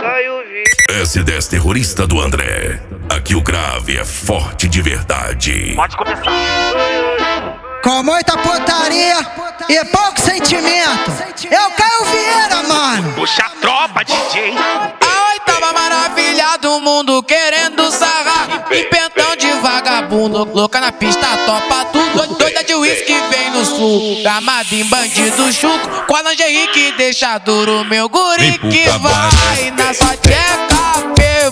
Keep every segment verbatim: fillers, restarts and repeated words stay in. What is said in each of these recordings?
S dez terrorista do André. Aqui o grave é forte de verdade. Pode começar. Com muita putaria e pouco sentimento. Eu Caio Vieira, mano. Puxa a tropa, D J. A oitava maravilha do mundo querendo sarrar. Em pentão de vagabundo, louca na pista, topa tudo. Doida de uísque vem no sul, gamada em bandido chuco. Com a lingerie que deixa duro, meu guri que vai na sua tcheca,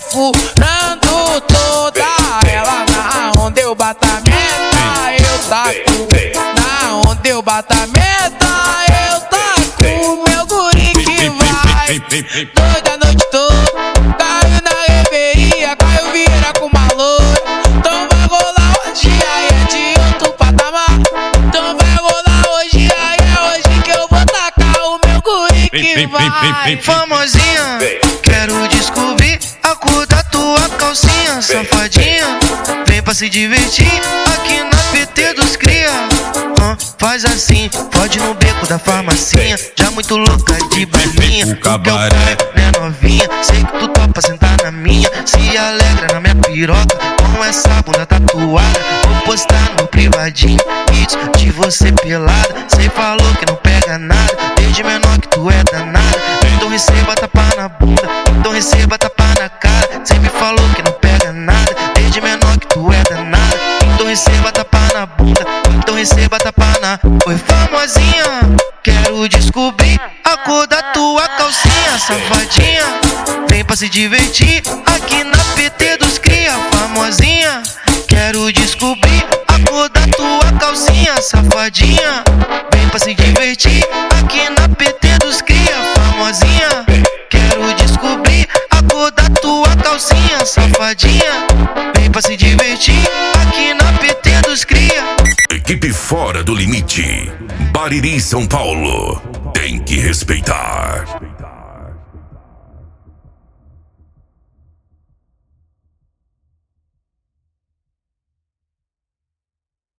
perfurando toda ela. Na onda eu bato a meta, eu taco. Na onda eu bato a meta, eu taco. Meu guri que vai doida a noite toda. Caiu na reveria, Caio Vieira com malor. Então vai rolar hoje, aí é de outro patamar. Então vai rolar hoje, aí é hoje que eu vou tacar o meu guri que vai. Famosinha, quero descobrir a cor da tua calcinha. Safadinha, vem pra se divertir aqui na P T dos cria. uh, Faz assim, pode no beco da farmacinha. Já muito louca de balinha. O que eu quero, né novinha? Sei que tu topa sentar na minha. Se alegra na minha piroca com essa bunda tatuada. Vou postar no privadinho vídeos de você pelada. Cê falou que não pega nada, desde menor que tu é danada. Então receba tapa na bunda, então receba tapa na cara. Cê me falou que não pega nada, desde menor que tu é danada. Então receba tapa na bunda, então receba tapa na... Oi famosinha, quero descobrir a cor da tua calcinha. Safadinha, vem pra se divertir aqui na P T dos cria. Famosinha, quero descobrir a cor da tua calcinha. Safadinha, vem pra se divertir aqui na P T dos cria. Famosinha, quero descobrir a cor da tua calcinha. Safadinha, vem pra se divertir aqui na P T dos cria. Equipe Fora do Limite. Bariri, São Paulo. Tem que respeitar.